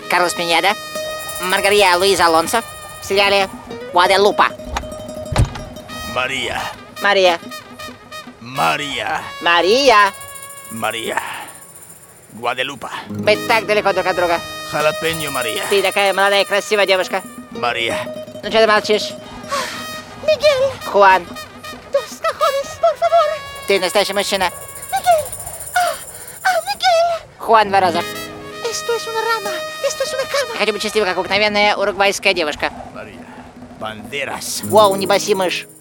Карлос Пиньеда, Маргария Луиза Алонсо в сериале «Гваделупа». Мария. Мария. Мария. Мария. Мария. Гваделупа. Мы так далеко друг от друга. Халапеньо Мария. Ты такая молодая и красивая девушка. Мария. Ну что ты молчишь? Miguel, Хуан, tus cajones, por favor. ты настоящий мужчина. Miguel. Miguel. Хуан два раза. Esto es una rama. Esto es una Я cama. хочу быть счастливой, как обыкновенная уругвайская девушка. Мария. Banderas. Воу, не баси мышь.